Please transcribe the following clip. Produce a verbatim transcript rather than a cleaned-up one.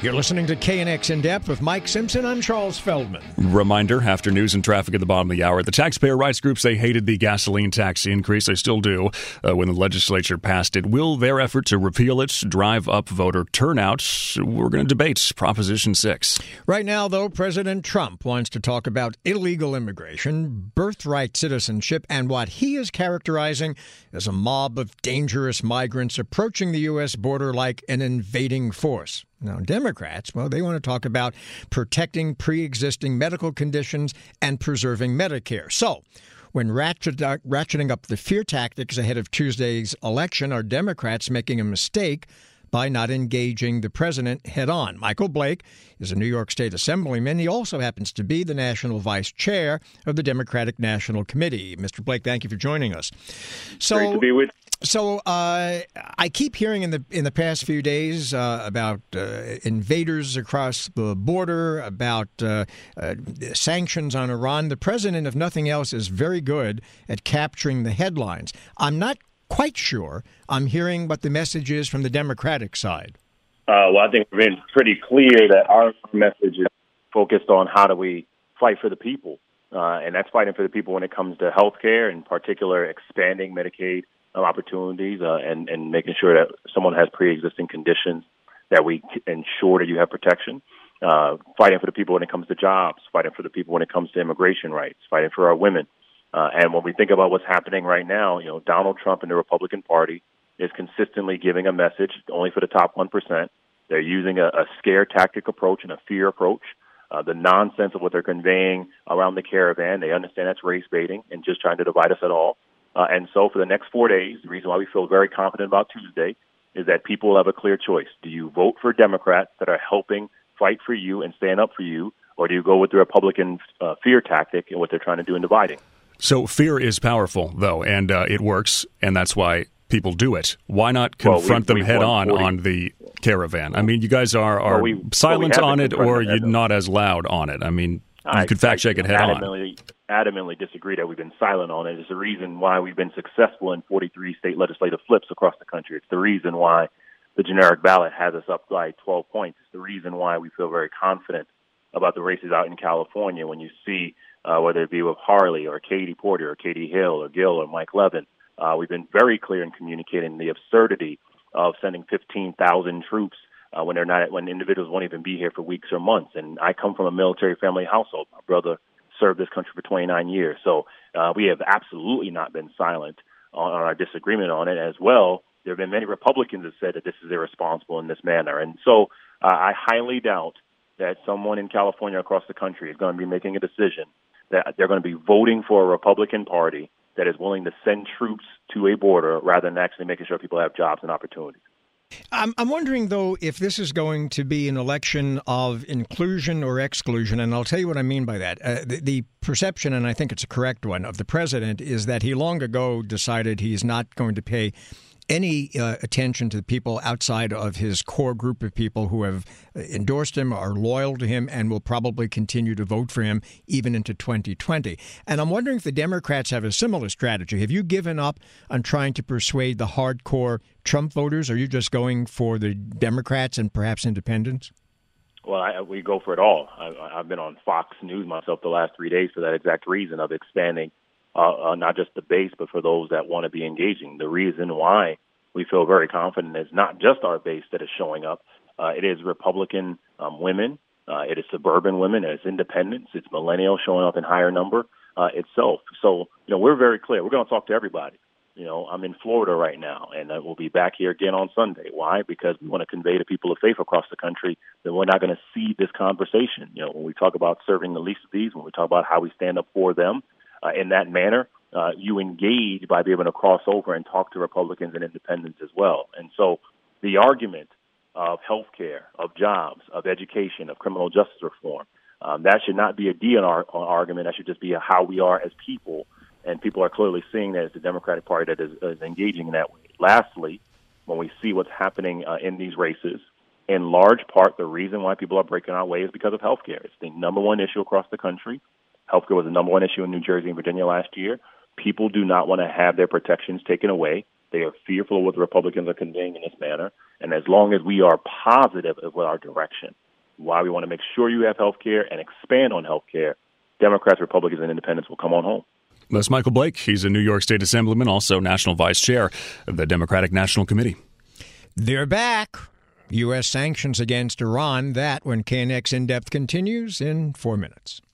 You're listening to K N X In Depth with Mike Simpson. I'm Charles Feldman. Reminder, after news and traffic at the bottom of the hour, the taxpayer rights groups, they hated the gasoline tax increase. They still do uh, when the legislature passed it. Will their effort to repeal it drive up voter turnout? We're going to debate Proposition six. Right now, though, President Trump wants to talk about illegal immigration, birthright citizenship, and what he is characterizing as a mob of dangerous migrants approaching the U S border like an invading force. Now, Democrats, well, they want to talk about protecting pre-existing medical conditions and preserving Medicare. So, when ratchet, ratcheting up the fear tactics ahead of Tuesday's election, are Democrats making a mistake by not engaging the president head-on? Michael Blake is a New York State Assemblyman. He also happens to be the National Vice Chair of the Democratic National Committee. Mister Blake, thank you for joining us. So, Great to be with you. So uh, I keep hearing in the in the past few days uh, about uh, invaders across the border, about uh, uh, sanctions on Iran. The president, if nothing else, is very good at capturing the headlines. I'm not quite sure I'm hearing what the message is from the Democratic side. Uh, well, I think we've been pretty clear that our message is focused on how do we fight for the people, uh, and that's fighting for the people when it comes to health care, in particular expanding Medicaid opportunities uh, and, and making sure that someone has pre-existing conditions, that we ensure that you have protection, uh, fighting for the people when it comes to jobs, fighting for the people when it comes to immigration rights, fighting for our women. Uh, and when we think about what's happening right now, you know, Donald Trump and the Republican Party is consistently giving a message only for the top one percent. They're using a, a scare tactic approach and a fear approach. Uh, the nonsense of what they're conveying around the caravan, they understand that's race baiting and just trying to divide us at all. Uh, and so for the next four days, the reason why we feel very confident about Tuesday is that people will have a clear choice. Do you vote for Democrats that are helping fight for you and stand up for you, or do you go with the Republican uh, fear tactic and what they're trying to do in dividing? So fear is powerful, though, and uh, it works, and that's why people do it. Why not confront well, we, them head on on the caravan? I mean, you guys are, are well, we, silent well, we on it, or you're not as loud on it. I mean, you I, could fact check it head adamantly, on. adamantly disagree that we've been silent on it. It's the reason why we've been successful in forty-three state legislative flips across the country. It's the reason why the generic ballot has us up by twelve points. It's the reason why we feel very confident about the races out in California when you see uh, whether it be with Harley or Katie Porter or Katie Hill or Gill or Mike Levin. Uh, we've been very clear in communicating the absurdity of sending fifteen thousand troops uh, when they're not, when individuals won't even be here for weeks or months. And I come from a military family household. My brother served this country for twenty-nine years. So uh, we have absolutely not been silent on, on our disagreement on it. As well, there have been many Republicans that said that this is irresponsible in this manner. And so uh, I highly doubt that someone in California across the country is going to be making a decision that they're going to be voting for a Republican Party that is willing to send troops to a border rather than actually making sure people have jobs and opportunities. I'm, I'm wondering, though, if this is going to be an election of inclusion or exclusion, and I'll tell you what I mean by that. Uh, the, the perception, and I think it's a correct one, of the president is that he long ago decided he's not going to pay any uh, attention to the people outside of his core group of people who have endorsed him, are loyal to him, and will probably continue to vote for him even into twenty twenty. And I'm wondering if the Democrats have a similar strategy. Have you given up on trying to persuade the hardcore Trump voters? Or are you just going for the Democrats and perhaps independents? Well, I, we go for it all. I, I've been on Fox News myself the last three days for that exact reason of expanding Uh, uh, not just the base, but for those that want to be engaging. The reason why we feel very confident is not just our base that is showing up. Uh, it is Republican um, women. Uh, it is suburban women. It's independents. It's millennials showing up in higher number uh, itself. So, you know, we're very clear. We're going to talk to everybody. You know, I'm in Florida right now, and uh, we'll be back here again on Sunday. Why? Because we want to convey to people of faith across the country that we're not going to see this conversation. You know, when we talk about serving the least of these, when we talk about how we stand up for them, Uh, in that manner, uh, you engage by being able to cross over and talk to Republicans and independents as well. And so the argument of health care, of jobs, of education, of criminal justice reform, um, that should not be a D N R argument. That should just be a how we are as people. And people are clearly seeing that as the Democratic Party that is, is engaging in that way. Lastly, when we see what's happening uh, in these races, in large part, the reason why people are breaking our way is because of health care. It's the number one issue across the country. Healthcare was the number one issue in New Jersey and Virginia last year. People do not want to have their protections taken away. They are fearful of what the Republicans are conveying in this manner. And as long as we are positive with our direction, why we want to make sure you have health care and expand on health care, Democrats, Republicans, and Independents will come on home. That's Michael Blake. He's a New York State Assemblyman, also National Vice Chair of the Democratic National Committee. They're back. U S sanctions against Iran. That when K N X In-Depth continues in four minutes.